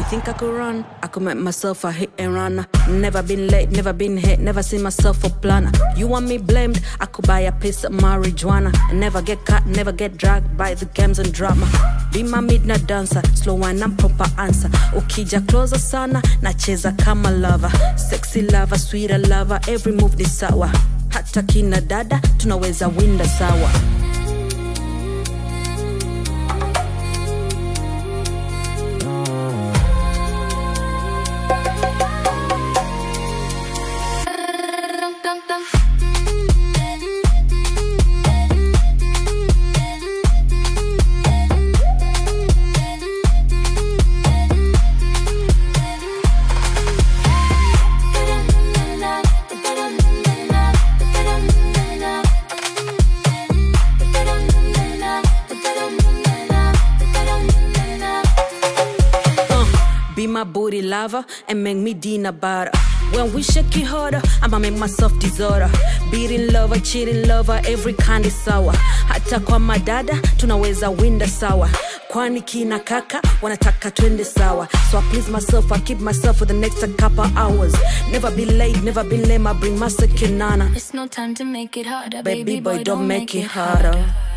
think I could run? I could make myself a hit and run. Never been late, never been hit, never seen myself a planner. You want me blamed? I could buy a piece of marijuana and never get caught, never get dragged by the games and drama. Be my midnight dancer, slow wine and proper answer. Ukija closer sana, nacheza kama lover. Sexy lover, sweeter lover, every move ni sawa. Hata kina dada, tunaweza winda sawa. Be my booty lover and make me dinner butter. When we shake it harder, I'ma make myself disorder. Beating lover, cheating lover, every kind is sour. Hata kwa madada, tunaweza winda sawa. Kwani kina kaka, wanataka twende sawa. So I please myself, I keep myself for the next couple hours. Never be late, never be lame, I bring my second nana. It's no time to make it harder, Baby boy, don't make it harder.